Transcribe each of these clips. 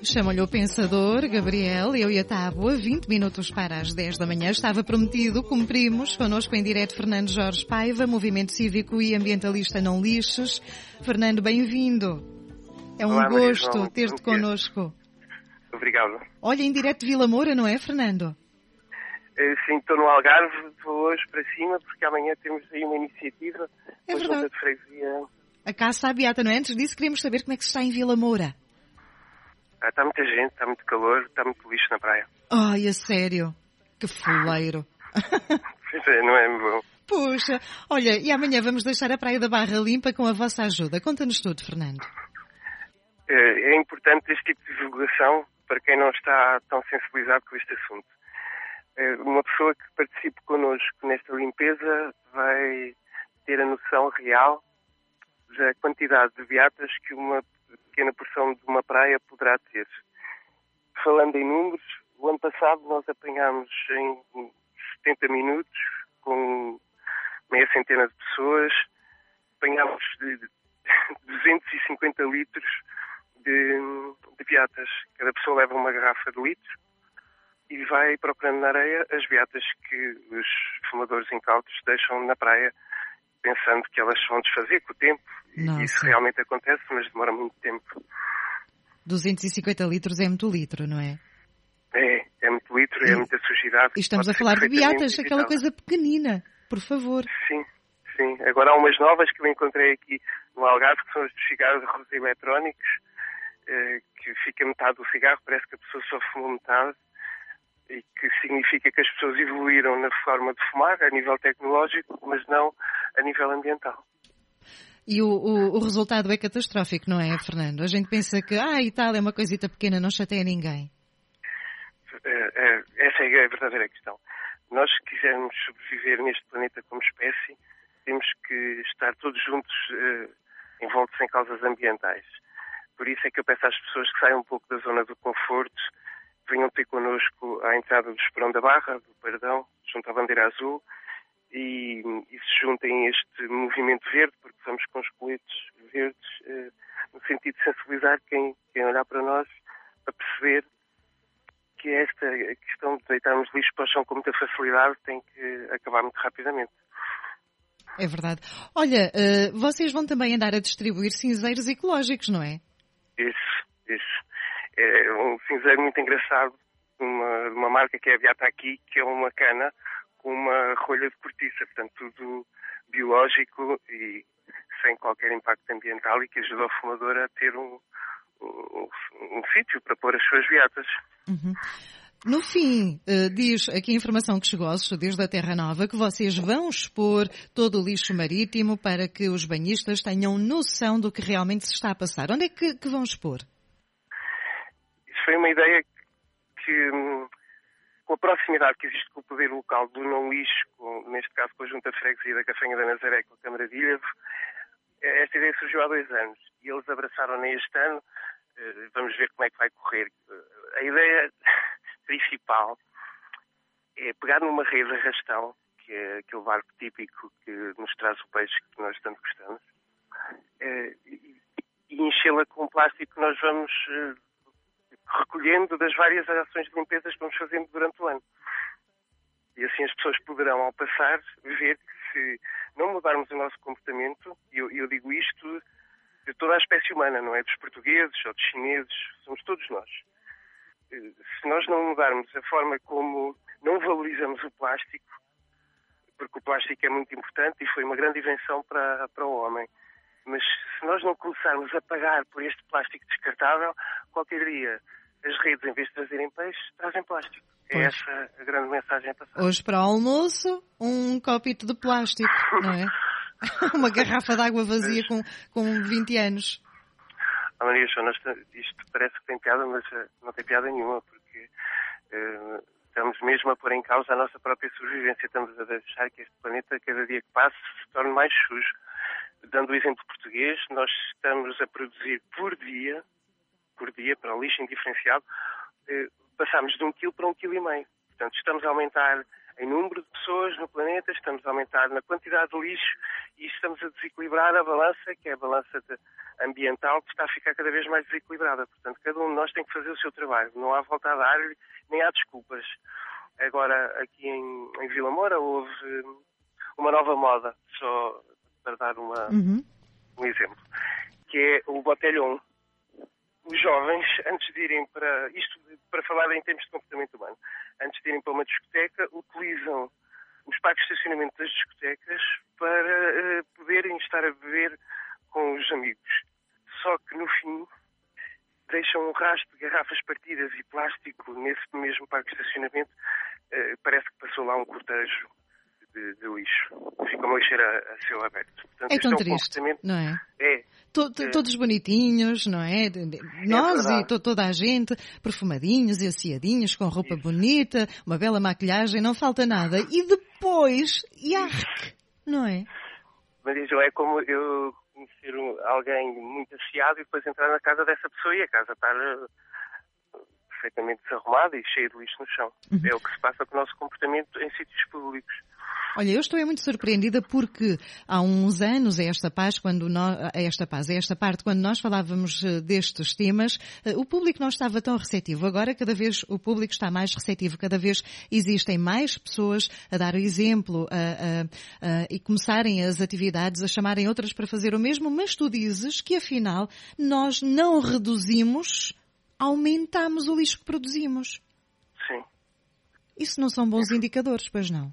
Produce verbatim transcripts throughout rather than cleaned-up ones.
Chamo-lhe o Pensador, Gabriel, eu e a Tábua, vinte minutos para as dez da manhã. Estava prometido, cumprimos. Connosco em direto Fernando Jorge Paiva, Movimento Cívico e Ambientalista Não Lixes. Fernando, bem-vindo. É um Olá, gosto ter-te connosco. Obrigado. Olha, em direto de Vila Moura, não é, Fernando? Sim, estou no Algarve, vou hoje para cima, porque amanhã temos aí uma iniciativa. É verdade. Junta de freguesia. A caça à beata, não é? Antes disso, queremos saber como é que se está em Vila Moura. Ah, está muita gente, está muito calor, está muito lixo na praia. Ai, a sério? Que foleiro. Pois é, não é bom. Puxa, olha, e amanhã vamos deixar a Praia da Barra limpa com a vossa ajuda. Conta-nos tudo, Fernando. É, é importante este tipo de divulgação para quem não está tão sensibilizado com este assunto. É, uma pessoa que participe connosco nesta limpeza vai ter a noção real da quantidade de beatas que uma pequena porção de uma praia poderá ter. Falando em números, o ano passado nós apanhámos em setenta minutos, com meia centena de pessoas, apanhámos de duzentos e cinquenta litros de, de beatas. Cada pessoa leva uma garrafa de litro e vai procurando na areia as beatas que os fumadores incautos deixam na praia, pensando que elas se vão desfazer com o tempo. Nossa. E isso realmente acontece, mas demora muito tempo. duzentos e cinquenta litros é muito litro, não é? É, é muito litro, e, é muita sujidade. E estamos a falar de beatas, aquela coisa pequenina, por favor. Sim, sim. Agora há umas novas que eu encontrei aqui no Algarve, que são os dos cigarros eletrónicos, eh, que fica metade do cigarro, parece que a pessoa só fumou metade, e que significa que as pessoas evoluíram na forma de fumar, a nível tecnológico, mas não a nível ambiental. E o, o, o resultado é catastrófico, não é, Fernando? A gente pensa que, ah, e tal, é uma coisita pequena, não chateia ninguém. Essa é a verdadeira questão. Nós, se quisermos sobreviver neste planeta como espécie, temos que estar todos juntos uh, envoltos em causas ambientais. Por isso é que eu peço às pessoas que saiam um pouco da zona do conforto, venham ter connosco à entrada do Esperão da Barra, do Pardão, junto à bandeira azul, e, e se juntem a este movimento verde, porque somos com os coletes verdes, uh, no sentido de sensibilizar quem, quem olhar para nós, para perceber que esta questão de deitarmos lixo para o chão com muita facilidade tem que acabar muito rapidamente. É verdade. Olha, uh, vocês vão também andar a distribuir cinzeiros ecológicos, não é? Isso, isso. É um cinzeiro muito engraçado, uma, uma marca que é a Beata Aqui, que é uma cana com uma rolha de cortiça, portanto tudo biológico e sem qualquer impacto ambiental e que ajuda o fumador a ter um, um, um sítio para pôr as suas beatas. Uhum. No fim, uh, diz aqui a informação que chegou aos estúdios da Terra Nova que vocês vão expor todo o lixo marítimo para que os banhistas tenham noção do que realmente se está a passar. Onde é que, que vão expor? Isso foi uma ideia que, com a proximidade que existe com o poder local do não lixo, com, neste caso com a Junta de Freguesia da Cafanha da Nazaré, com a Câmara de Ilhavo, esta ideia surgiu há dois anos e eles abraçaram-na este ano. Vamos ver como é que vai correr. A ideia principal é pegar numa rede de arrastão, que é aquele barco típico que nos traz o peixe que nós tanto gostamos, e enchê-la com plástico que nós vamos recolhendo das várias ações de limpeza que vamos fazendo durante o ano. E assim as pessoas poderão, ao passar, ver que se não mudarmos o nosso comportamento, e eu, eu digo isto de toda a espécie humana, não é dos portugueses ou dos chineses, somos todos nós. Se nós não mudarmos a forma como não valorizamos o plástico, porque o plástico é muito importante e foi uma grande invenção para, para o homem, mas se nós não começarmos a pagar por este plástico descartável, qualquer dia as redes, em vez de trazerem peixe, trazem plástico. É pois. Essa a grande mensagem a passar. Hoje para o almoço, um copito de plástico, não é? Uma garrafa de água vazia com, com vinte anos. Ah, Maria Joana, isto parece que tem piada, mas uh, não tem piada nenhuma, porque uh, estamos mesmo a pôr em causa a nossa própria sobrevivência. Estamos a deixar que este planeta, cada dia que passa, se torne mais sujo. Dando o exemplo português, nós estamos a produzir por dia, por dia, para o lixo indiferenciado, uh, passamos de um quilo para um quilo e meio. Portanto, estamos a aumentar em número de pessoas no planeta, estamos a aumentar na quantidade de lixo e estamos a desequilibrar a balança, que é a balança ambiental, que está a ficar cada vez mais desequilibrada. Portanto, cada um de nós tem que fazer o seu trabalho. Não há volta a dar-lhe, nem há desculpas. Agora, aqui em, em Vila Moura, houve uma nova moda, só para dar uma, uhum. um exemplo, que é o botelhão. Os jovens, antes de irem para, isto para falar em termos de comportamento humano, antes de irem para uma discoteca, utilizam os parques de estacionamento das discotecas para uh, poderem estar a beber com os amigos. Só que, no fim, deixam um rastro de garrafas partidas e plástico nesse mesmo parque de estacionamento. Uh, parece que passou lá um cortejo de, de lixo. Fica uma lixeira a céu aberto. Portanto, é tão é um triste, não é? É. To, to, é. Todos bonitinhos, não é? Nós é e to, toda a gente, perfumadinhos e asseadinhos, com roupa Isso. bonita, uma bela maquilhagem, não falta nada. E depois, yark, não é? Mas isso é como eu conhecer alguém muito asseado e depois entrar na casa dessa pessoa e a casa estar perfeitamente desarrumada e cheia de lixo no chão. Uhum. É o que se passa com o nosso comportamento em sítios públicos. Olha, eu estou muito surpreendida porque há uns anos, a esta paz, quando nós, a esta paz, a esta parte, quando nós falávamos destes temas, o público não estava tão receptivo. Agora, cada vez o público está mais receptivo, cada vez existem mais pessoas a dar o exemplo a, a, a, e começarem as atividades, a chamarem outras para fazer o mesmo, mas tu dizes que, afinal, nós não reduzimos, aumentamos o lixo que produzimos. Sim. Isso não são bons indicadores, pois não?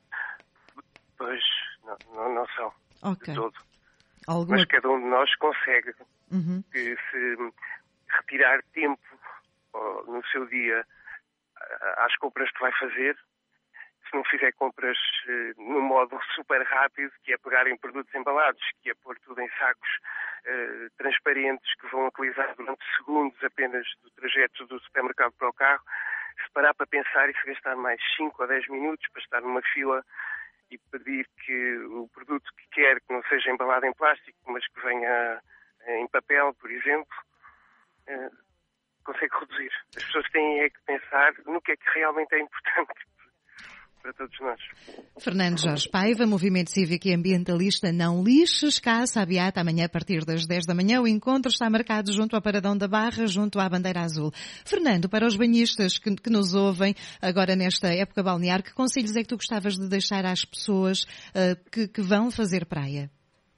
Pois, não, não, não são, okay. de todo. Alguma... Mas cada um de nós consegue uhum. que se retirar tempo oh, no seu dia às compras que vai fazer, se não fizer compras eh, num modo super rápido, que é pegar em produtos embalados, que é pôr tudo em sacos eh, transparentes que vão utilizar durante segundos apenas do trajeto do supermercado para o carro, se parar para pensar e se gastar mais cinco ou dez minutos para estar numa fila e pedir que o produto que quer, que não seja embalado em plástico, mas que venha em papel, por exemplo, eh, consegue reduzir. As pessoas têm é que pensar no que é que realmente é importante para todos nós. Fernando Jorge Paiva, Movimento Cívico e Ambientalista Não Lixes, Casa Beata, amanhã a partir das dez da manhã. O encontro está marcado junto ao Paradão da Barra, junto à Bandeira Azul. Fernando, para os banhistas que, que nos ouvem agora nesta época balnear, que conselhos é que tu gostavas de deixar às pessoas uh, que, que vão fazer praia?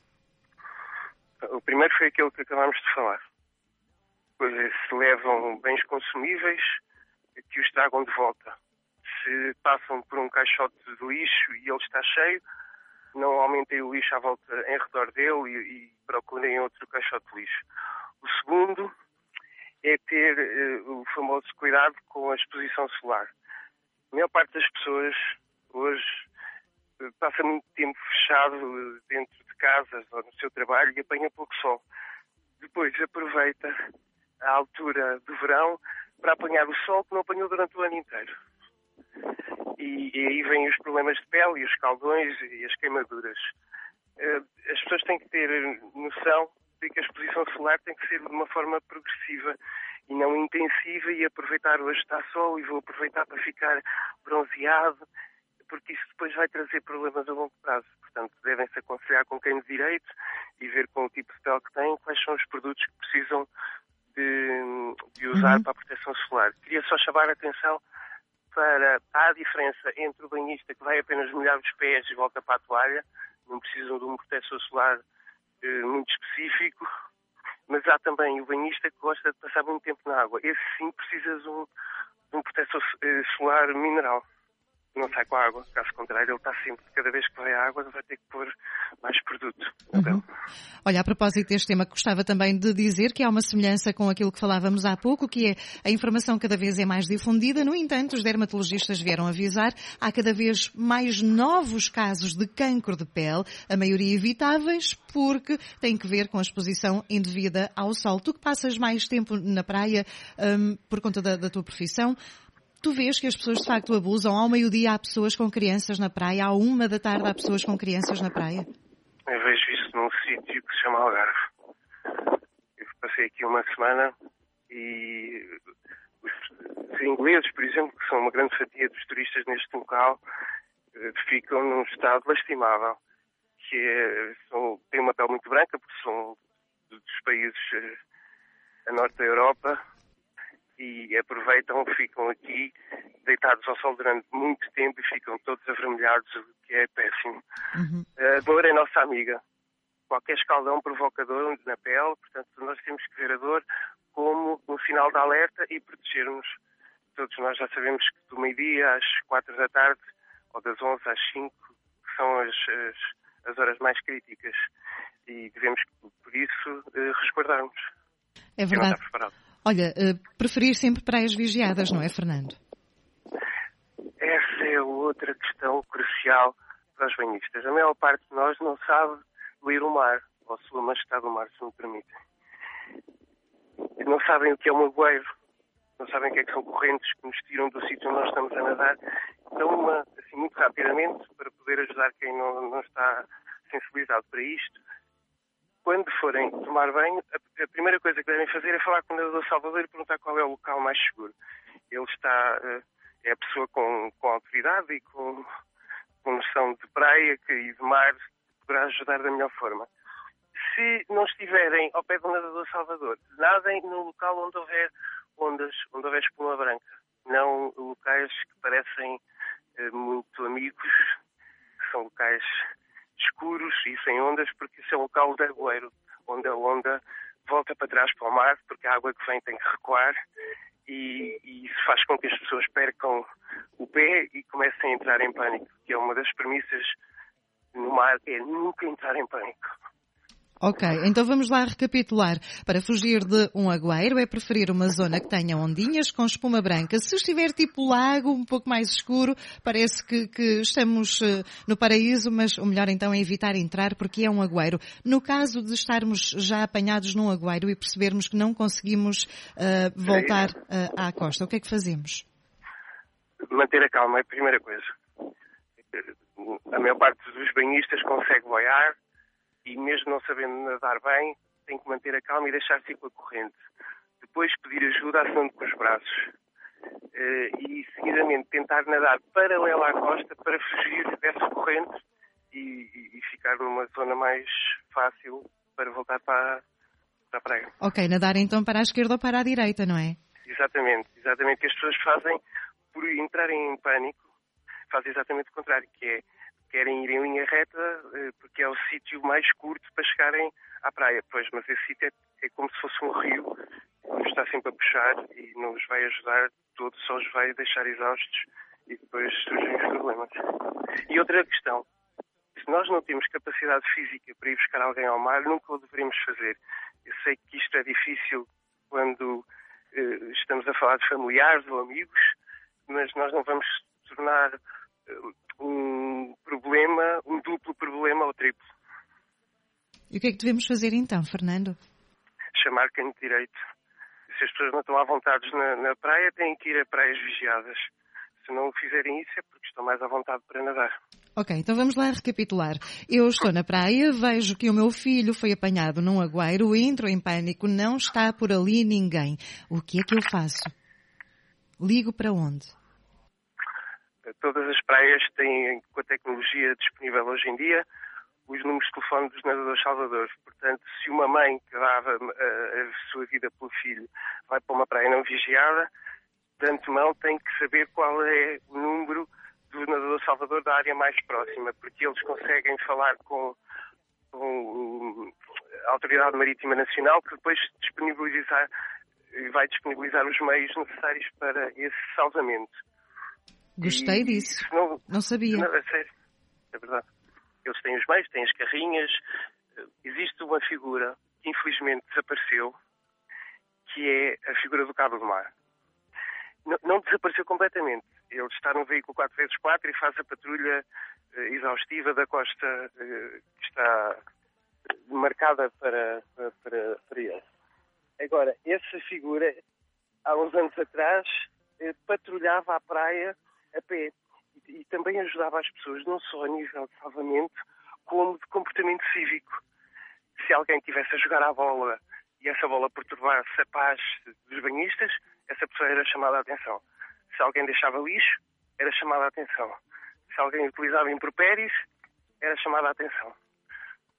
O primeiro foi aquilo que acabámos de falar. Pois é, se levam bens consumíveis, que os tragam de volta. Se passam por um caixote de lixo e ele está cheio, não aumentem o lixo à volta em redor dele e, e procurem outro caixote de lixo. O segundo é ter uh, o famoso cuidado com a exposição solar. A maior parte das pessoas hoje uh, passa muito tempo fechado uh, dentro de casas ou no seu trabalho e apanha pouco sol. Depois aproveita a altura do verão para apanhar o sol que não apanhou durante o ano inteiro. E, e aí vêm os problemas de pele e os caldões e as queimaduras. Uh, as pessoas têm que ter noção de que a exposição solar tem que ser de uma forma progressiva e não intensiva, e aproveitar hoje está sol e vou aproveitar para ficar bronzeado, porque isso depois vai trazer problemas a longo prazo. Portanto, devem-se aconselhar com quem de direito e ver com o tipo de pele que têm quais são os produtos que precisam de, de usar uhum. para a proteção solar. Queria só chamar a atenção para a diferença entre o banhista que vai apenas molhar os pés e volta para a toalha, não precisam de um protetor solar eh, muito específico, mas há também o banhista que gosta de passar muito tempo na água. Esse sim precisa de um, de um protetor eh, solar mineral. Não sai com a água, caso contrário, ele está sempre, cada vez que vai à água, vai ter que pôr mais produto. Então... Uhum. Olha, a propósito deste tema, gostava também de dizer que há uma semelhança com aquilo que falávamos há pouco, que é a informação cada vez é mais difundida. No entanto, os dermatologistas vieram avisar, há cada vez mais novos casos de cancro de pele, a maioria evitáveis, porque tem que ver com a exposição indevida ao sol. Tu que passas mais tempo na praia, um, por conta da, da tua profissão, tu vês que as pessoas de facto abusam? Ao meio-dia há pessoas com crianças na praia, à uma da tarde há pessoas com crianças na praia? Eu vejo isso num sítio que se chama Algarve. Eu passei aqui uma semana e os ingleses, por exemplo, que são uma grande fatia dos turistas neste local, ficam num estado lastimável. que é, são, têm uma pele muito branca, porque são dos países a norte da Europa, e aproveitam, ficam aqui deitados ao sol durante muito tempo e ficam todos avermelhados, o que é péssimo. Uhum. A dor é nossa amiga. Qualquer escaldão provocador na pele, portanto nós temos que ver a dor como um sinal de alerta e protegermos. Todos nós já sabemos que do meio-dia às quatro da tarde, ou das onze às cinco, que são as, as, as horas mais críticas. E devemos, por isso, resguardarmos. É verdade. Olha, preferir sempre praias vigiadas, não é, Fernando? Essa é outra questão crucial para os banhistas. A maior parte de nós não sabe ler o mar, ou sua majestade do mar, se me permitem. Não sabem o que é um agueiro, não sabem o que é que são correntes que nos tiram do sítio onde nós estamos a nadar. Então, uma, assim, muito rapidamente, para poder ajudar quem não, não está sensibilizado para isto, quando forem tomar banho, a, a primeira coisa que devem fazer é falar com o nadador Salvador e perguntar qual é o local mais seguro. Ele está, é a pessoa com, com autoridade e com, com noção de praia e de mar, poderá ajudar da melhor forma. Se não estiverem ao pé do nadador Salvador, nadem no local onde houver ondas, onde houver espuma branca. Não locais que parecem eh, muito amigos, que são locais escuros e sem ondas, porque isso é um local de agueiro, onde a onda volta para trás para o mar, porque a água que vem tem que recuar, e, e isso faz com que as pessoas percam o pé e comecem a entrar em pânico, que é uma das premissas no mar, é nunca entrar em pânico. Ok, então vamos lá recapitular. Para fugir de um agueiro é preferir uma zona que tenha ondinhas com espuma branca. Se estiver tipo lago, um pouco mais escuro, parece que, que estamos uh, no paraíso, mas o melhor então é evitar entrar porque é um agueiro. No caso de estarmos já apanhados num agueiro e percebermos que não conseguimos uh, voltar uh, à costa, o que é que fazemos? Manter a calma é a primeira coisa. A maior parte dos banhistas consegue boiar, e mesmo não sabendo nadar bem, tem que manter a calma e deixar-se ir com a corrente. Depois pedir ajuda acionando com os braços. E, seguidamente, tentar nadar paralela à costa para fugir dessa corrente e, e ficar numa zona mais fácil para voltar para, para a praia. Ok, nadar então para a esquerda ou para a direita, não é? Exatamente. Exatamente. O que as pessoas fazem, por entrarem em pânico, fazem exatamente o contrário, que é querem ir em linha reta porque é o sítio mais curto para chegarem à praia. Pois, mas esse sítio é, é como se fosse um rio que nos está sempre a puxar e não os vai ajudar todos, só os vai deixar exaustos e depois surgem os problemas. E outra questão, se nós não temos capacidade física para ir buscar alguém ao mar, nunca o deveríamos fazer. Eu sei que isto é difícil quando eh, estamos a falar de familiares ou amigos, mas nós não vamos tornar eh, um problema, um duplo problema ou triplo. E o que é que devemos fazer então, Fernando? Chamar quem de direito. Se as pessoas não estão à vontade na, na praia, têm que ir a praias vigiadas. Se não o fizerem isso é porque estão mais à vontade para nadar. Ok, então vamos lá recapitular. Eu estou na praia, vejo que o meu filho foi apanhado num agueiro, entro em pânico, não está por ali ninguém. O que é que eu faço? Ligo para onde? Todas as praias têm, com a tecnologia disponível hoje em dia, os números de telefone dos nadadores salvadores. Portanto, se uma mãe que dava a, a sua vida pelo filho vai para uma praia não vigiada, de antemão tem que saber qual é o número do nadador salvador da área mais próxima, porque eles conseguem falar com, com a Autoridade Marítima Nacional, que depois disponibilizar, vai disponibilizar os meios necessários para esse salvamento. Gostei e, disso. Não, não sabia. Não, é sério. É verdade. Eles têm os meios, têm as carrinhas. Existe uma figura que infelizmente desapareceu, que é a figura do Cabo do Mar. Não, não desapareceu completamente. Ele está num veículo quatro por quatro e faz a patrulha uh, exaustiva da costa uh, que está marcada para, para, para, para ele. Agora, essa figura, há uns anos atrás, uh, patrulhava a praia a pé e, e também ajudava as pessoas, não só a nível de salvamento, como de comportamento cívico. Se alguém estivesse a jogar à bola e essa bola perturbasse a paz dos banhistas, essa pessoa era chamada a atenção. Se alguém deixava lixo, era chamada a atenção. Se alguém utilizava impropérios, era chamada a atenção.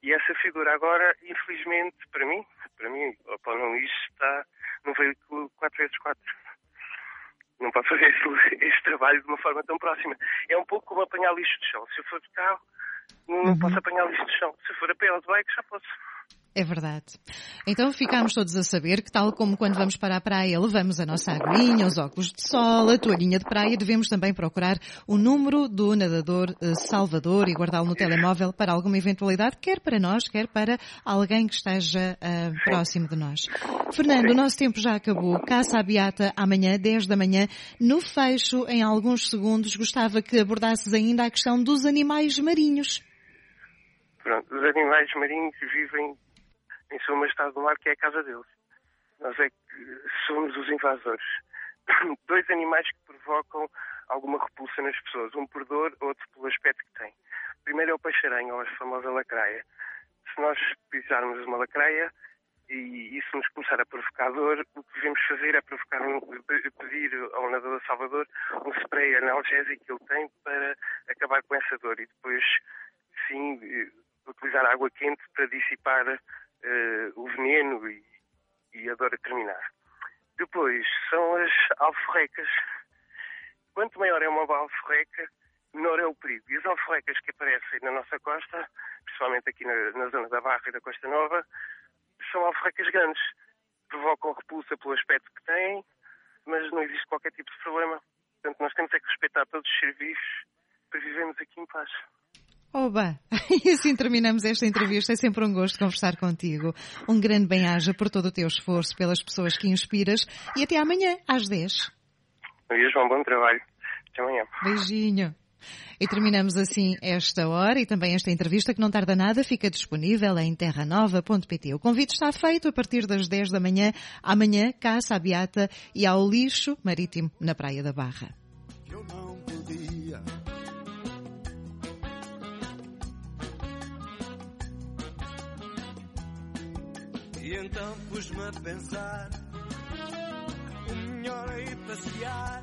E essa figura agora, infelizmente, para mim, para mim, o Pão Não Lixo está num veículo quatro vezes quatro. Não pode fazer esse, esse trabalho de uma forma tão próxima. É um pouco como apanhar lixo de chão. Se eu for de carro, não uhum. posso apanhar lixo de chão. Se eu for a pé ou de bike, já posso. É verdade. Então ficámos todos a saber que, tal como quando vamos para a praia, levamos a nossa aguinha, os óculos de sol, a toalhinha de praia, devemos também procurar o número do nadador uh, Salvador e guardá-lo no telemóvel para alguma eventualidade, quer para nós, quer para alguém que esteja uh, próximo de nós. Fernando, o nosso tempo já acabou. Caça à beata amanhã, dez da manhã. No fecho, em alguns segundos, gostava que abordasses ainda a questão dos animais marinhos. Pronto, os animais marinhos vivem em sua majestade do mar, que é a casa deles. Nós é que somos os invasores. Dois animais que provocam alguma repulsa nas pessoas. Um por dor, outro pelo aspecto que tem. O primeiro é o peixe-aranha, ou a famosa lacraia. Se nós pisarmos uma lacraia e isso nos começar a provocar dor, o que devemos fazer é provocar um, pedir ao nadador Salvador um spray analgésico que ele tem para acabar com essa dor. E depois, sim, utilizar água quente para dissipar Uh, o veneno e, e a dor a terminar. Depois são as alforrecas. Quanto maior é uma alforreca, menor é o perigo. E as alforrecas que aparecem na nossa costa, principalmente aqui na, na zona da Barra e da Costa Nova, são alforrecas grandes. Provocam repulsa pelo aspecto que têm, mas não existe qualquer tipo de problema. Portanto, nós temos é que respeitar todos os serviços para vivermos aqui em paz. Oba! E assim terminamos esta entrevista. É sempre um gosto conversar contigo. Um grande bem-aja por todo o teu esforço, pelas pessoas que inspiras. E até amanhã, às dez. Beijo, um bom trabalho. Até amanhã. Beijinho. E terminamos assim esta hora e também esta entrevista, que não tarda nada, fica disponível em terra nova ponto pt. O convite está feito a partir das dez da manhã. Amanhã, caça à beata e ao lixo marítimo na Praia da Barra. Eu não podia. E então pus-me a pensar, o melhor é ir passear.